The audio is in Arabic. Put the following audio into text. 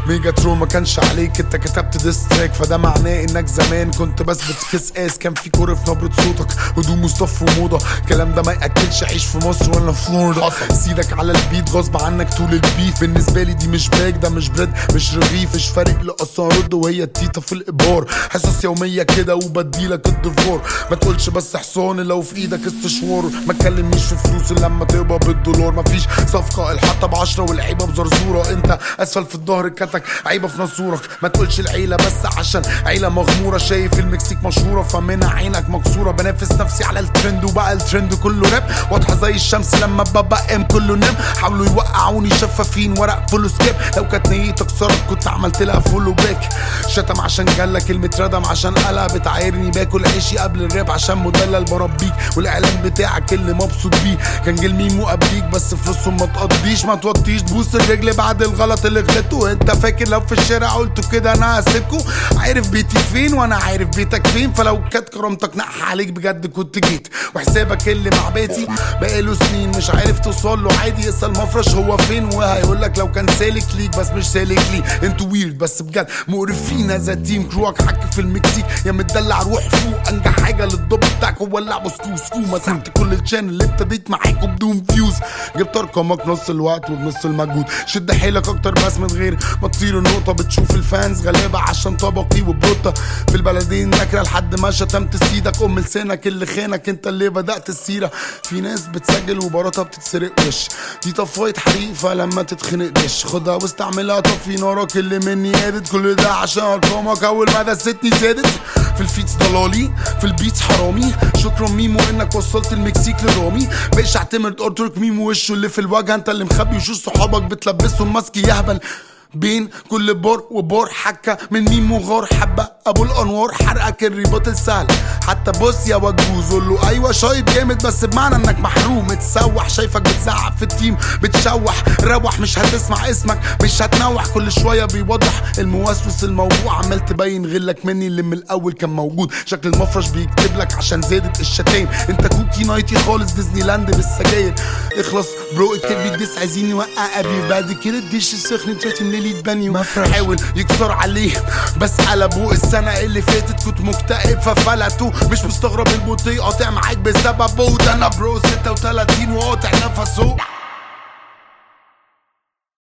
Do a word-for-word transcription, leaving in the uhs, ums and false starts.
ميجاترون ما كانش عليك، انت كتبت ديستراك، فده معناه انك زمان كنت بس بتكس اس. كان في كوره في نبرة صوتك، هدوم مصطفى وموضة، الكلام ده ما ياكلش عيش في مصر ولا فلوريدا. سيدك على البيت غصب عنك طول البيف، بالنسبه لي دي مش باك، ده مش بريد مش رغيف، مش فارق لي اصلا رد وهي التيتا في الابار. حصص يوميه كده وبديلك الدفور، ما تقولش بس حصان لو في ايدك استشوار، ما تكلمنيش في فلوس إلا لما تقبض بالدولار. مفيش صفقه الحطه بعشرة والعيبه بزرزوره، انت اسفل في الظهر كتك عيبه في نصورك. ما تقولش العيله بس عشان عيله مغموره، شايف المكسيك مشهوره فمنها عينك مكسوره. بنافس نفسي على الترند وبقى الترند كله راب، واضحه زي الشمس لما ببقى ام كله نام. حاولوا يوقعوني شفافين ورق فولو سكيب، لو كانت نيتي اكسرك كنت عملت لها فولو باك. شتم عشان جالك كلمه ردم، عشان قلق بتعايرني باكل عيشي قبل الراب، عشان مدلل بربيك والاعلان بتاعك اللي مبسوط بيه. كان جيل ميمو قبليك بس فلوسهم ما تقضيش، ما توطيش تبوس الرجل بعد الغلط اللي غلطته. انت فاكر لو في الشارع قلتوا كده انا هسيبكوا؟ عارف بيتي فين وانا عارف بيتك فين، فلو كانت كرامتك نقح عليك بجد كنت جيت. وحسابك اللي مع بيتي بقاله سنين مش عارف توصل له، عادي اسال مفرش هو فين وهيقولك لو كان سالك ليك بس مش سالك لي. انتوا ويرد بس بجد مقرفين، هذا تيم كروك حك في المكسيك يا متدلع روح فوق. انجح حاجه للضب بتاعك هو اللعب سكو سكو، مسحت كل الشانل اللي ابتديت معاكوا بدون فيوز، جبت ارقامك نص الوقت وبنص المجهود. شد حيلك اكتر بس من غير ما تطير النقطه، بتشوف الفانز غلابه عشان طبقي وبروتا في البلدين نكره لحد ما شتمت سيدك ام لسانك اللي خانك، انت اللي بدات السيره. في ناس بتسجل وباراتها بتتسرق وش، دي طفايه حريقه لما تتخنق دش، خدها واستعملها طفي نارك اللي مني قادت. كل ده عشان ارقامك اول ما دستني زادت. في الفيتس ضلالي في البيتس حرامي، شكرا ميمو انك وصلت المكسيك لرامي. بقيش اعتمد ارتورك ميمو وشه اللي في الوجه، انت اللي مخبي وشوش صحابك بتلبسهم ماسك يهبل. بين كل بار وبار حكة من ميمو غار، حبة ابو الانوار حرقك الرباط السهل. حتى بص يا وجوز قول له ايوه شايط جامد بس بمعنى انك محروم متسوح. شايفك بتزعق في التيم بتشوح، روح مش هتسمع اسمك مش هتنوح. كل شويه بيوضح الموسوس الموضوع، عمال تبين غلك مني اللي من الاول كان موجود. شكل المفرش بيكتب لك عشان زادت الشتايم، انت كوكي نايتي خالص ديزني لاند بالسجاير. اخلص برو الكلب يدس عايزين يوقع ابي، بعد كده الدش السخن تراتي من اللي يتبني. حاول يكسر عليه بس قلبوه. السنه اللي فاتت كنت مكتئب ففلتوا، مش مستغرب البطيء قاطع معاك بسببه. ده انا برو ستة وتلاتين وقاطع نفسه.